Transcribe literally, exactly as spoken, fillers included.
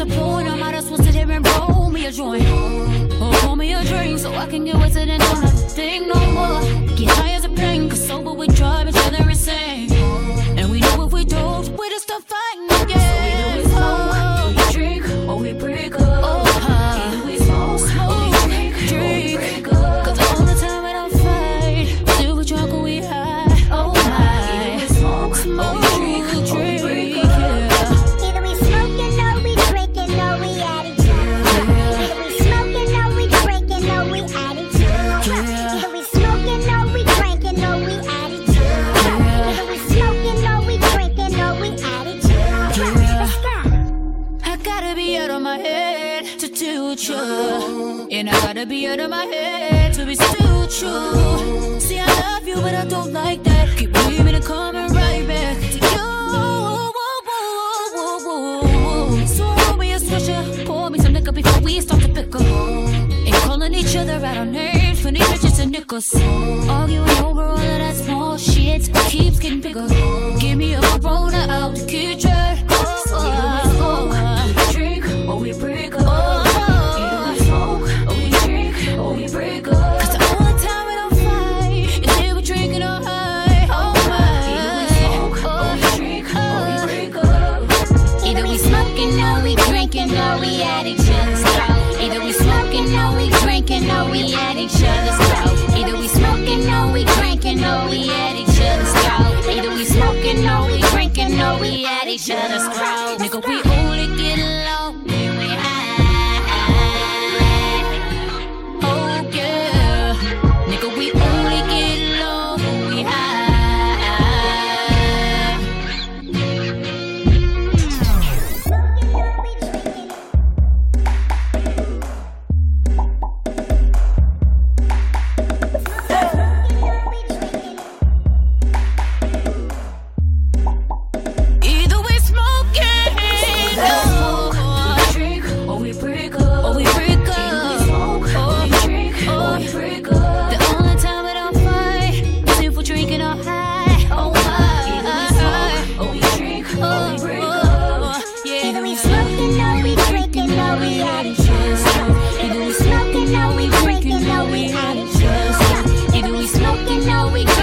the point? I might as well sit here and roll me a joint. Or pour me a drink so I can get wasted and don't have to think no more. Get high as a plane, cause sober we drive each other insane. And we know if we don't, we just stop fighting again. So either we smoke, or we drink, or we break up. Oh, huh. Either we smoke, smoke, or we drink, drink, or we break up. Cause all the time we don't fight, still we drunk or we high. Oh my, either we smoke, smoke, or we drink, or we break up. Either we smoking or we drinking or we at each other. Either we smoking or we drinking or we at each other. Either we smoking or we drinking or we at each other. Either we smoking or we drinking or we at each other. Let's go. I gotta be out of my head to do with you, and I gotta be out of my head to be still true. See, I love you, but I don't like that. Keep leaving and coming right back to you. So roll me a swisher, pour me some liquor before we start to pick up. Ain't calling each other out on names, funny bitches and nickels. Arguing over all of that small shit keeps getting bigger. Give me a Corona out the kitchen. Drink or we break up. Either we smoke or we drink or we break up. Cause the only time we don't fight is if we're drinking or high. Oh my. Either we smoke or we drink or we break up. Either we smoking or we drinking or we at each other's throat. Either we smoking or we drinking or we at each other's throat. Either we smoking or we drinking or we at each other's throat. Either we smoking or we drinking or we at each other's throat. Nigga, we only get along when we high. Oh yeah. Nigga, we only get along when we high. Either we smoking, oh, or we drink, or we break up, or we break up. Either we smoke, or we drink, or we break up. The only time we don't fight is if we're drinking or high. Oh my, either we smoke, or we drink, or we break up. Yeah, Either we smoking or we drinking or we at each other's throat. Either we smoking or we drinking or we at each other's throat. Either we smoking or we